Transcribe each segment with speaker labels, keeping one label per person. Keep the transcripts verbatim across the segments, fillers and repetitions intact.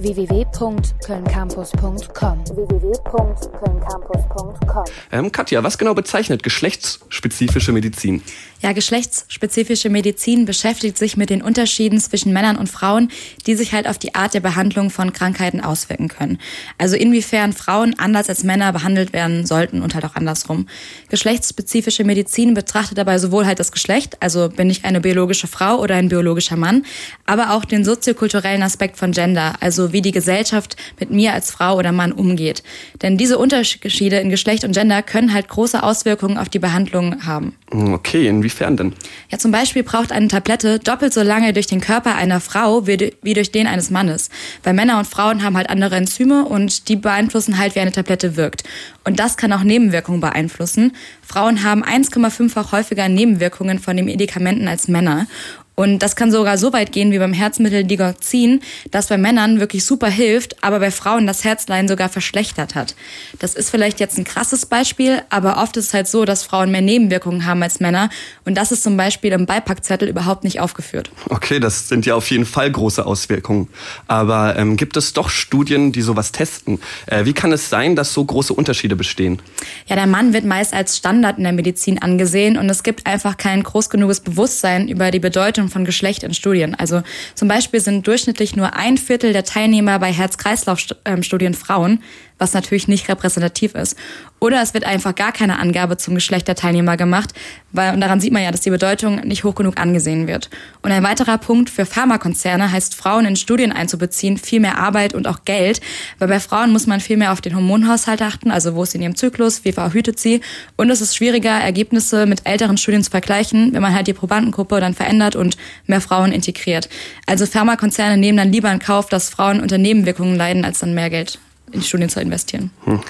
Speaker 1: w w w punkt köln campus punkt com w w w punkt köln campus punkt com.
Speaker 2: Ähm, Katja, was genau bezeichnet geschlechtsspezifische Medizin?
Speaker 3: Ja, geschlechtsspezifische Medizin beschäftigt sich mit den Unterschieden zwischen Männern und Frauen, die sich halt auf die Art der Behandlung von Krankheiten auswirken können. Also inwiefern Frauen anders als Männer behandelt werden sollten und halt auch andersrum. Geschlechtsspezifische Medizin betrachtet dabei sowohl halt das Geschlecht, also bin ich eine biologische Frau oder ein biologischer Mann, aber auch den soziokulturellen Aspekt von Gender, also wie die Gesellschaft mit mir als Frau oder Mann umgeht. Denn diese Unterschiede in Geschlecht und Gender können halt große Auswirkungen auf die Behandlung haben.
Speaker 2: Okay, inwiefern denn?
Speaker 3: Ja, zum Beispiel braucht eine Tablette doppelt so lange durch den Körper einer Frau wie durch den eines Mannes. Weil Männer und Frauen haben halt andere Enzyme und die beeinflussen halt, wie eine Tablette wirkt. Und das kann auch Nebenwirkungen beeinflussen. Frauen haben eins Komma fünffach häufiger Nebenwirkungen von den Medikamenten als Männer. Und das kann sogar so weit gehen wie beim Herzmittel Digoxin, das bei Männern wirklich super hilft, aber bei Frauen das Herzleiden sogar verschlechtert hat. Das ist vielleicht jetzt ein krasses Beispiel, aber oft ist es halt so, dass Frauen mehr Nebenwirkungen haben als Männer. Und das ist zum Beispiel im Beipackzettel überhaupt nicht aufgeführt.
Speaker 2: Okay, das sind ja auf jeden Fall große Auswirkungen. Aber ähm, gibt es doch Studien, die sowas testen? Äh, wie kann es sein, dass so große Unterschiede bestehen?
Speaker 3: Ja, der Mann wird meist als Standard in der Medizin angesehen und es gibt einfach kein groß genuges Bewusstsein über die Bedeutung von Geschlecht in Studien. Also zum Beispiel sind durchschnittlich nur ein Viertel der Teilnehmer bei Herz-Kreislauf-Studien Frauen, was natürlich nicht repräsentativ ist. Oder es wird einfach gar keine Angabe zum Geschlecht der Teilnehmer gemacht, weil und daran sieht man ja, dass die Bedeutung nicht hoch genug angesehen wird. Und ein weiterer Punkt für Pharmakonzerne heißt, Frauen in Studien einzubeziehen, viel mehr Arbeit und auch Geld, weil bei Frauen muss man viel mehr auf den Hormonhaushalt achten, also wo ist sie in ihrem Zyklus, wie verhütet sie. Und es ist schwieriger, Ergebnisse mit älteren Studien zu vergleichen, wenn man halt die Probandengruppe dann verändert und mehr Frauen integriert. Also Pharmakonzerne nehmen dann lieber in Kauf, dass Frauen unter Nebenwirkungen leiden, als dann mehr Geld in Studien zu investieren.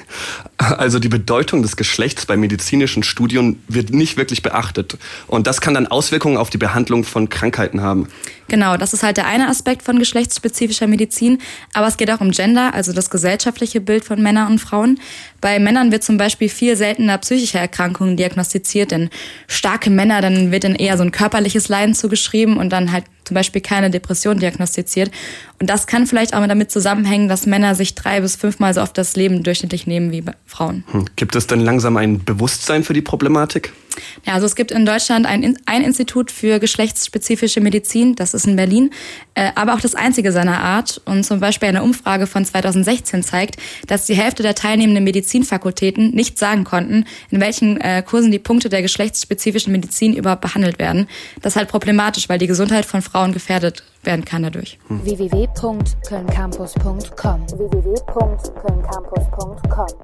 Speaker 2: Also die Bedeutung des Geschlechts bei medizinischen Studien wird nicht wirklich beachtet. Und das kann dann Auswirkungen auf die Behandlung von Krankheiten haben.
Speaker 3: Genau, das ist halt der eine Aspekt von geschlechtsspezifischer Medizin. Aber es geht auch um Gender, also das gesellschaftliche Bild von Männern und Frauen. Bei Männern wird zum Beispiel viel seltener psychische Erkrankungen diagnostiziert, denn starke Männer, dann wird dann eher so ein körperliches Leiden zugeschrieben und dann halt zum Beispiel keine Depression diagnostiziert. Und das kann vielleicht auch damit zusammenhängen, dass Männer sich drei bis fünfmal so oft das Leben durchschnittlich nehmen wie Frauen.
Speaker 2: Hm. Gibt es denn langsam ein Bewusstsein für die Problematik?
Speaker 3: Ja, also es gibt in Deutschland ein, ein Institut für geschlechtsspezifische Medizin, das ist in Berlin, äh, aber auch das einzige seiner Art. Und zum Beispiel eine Umfrage von zweitausendsechzehn zeigt, dass die Hälfte der teilnehmenden Medizinfakultäten nicht sagen konnten, in welchen äh, Kursen die Punkte der geschlechtsspezifischen Medizin überhaupt behandelt werden. Das ist halt problematisch, weil die Gesundheit von Frauen gefährdet werden kann dadurch.
Speaker 1: w w w punkt köln campus punkt com w w w punkt köln campus punkt com